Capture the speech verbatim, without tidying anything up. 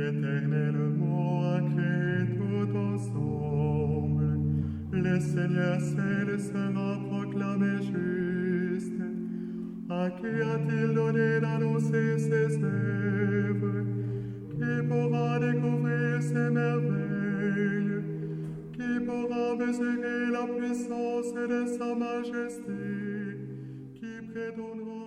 éternellement à qui tout ensemble le Seigneur seul sera proclamé juste. À qui a-t-il donné d'annoncer ses œuvres? Qui pourra découvrir ses merveilles? Qui pourra mesurer la puissance de sa majesté? Qui prétendra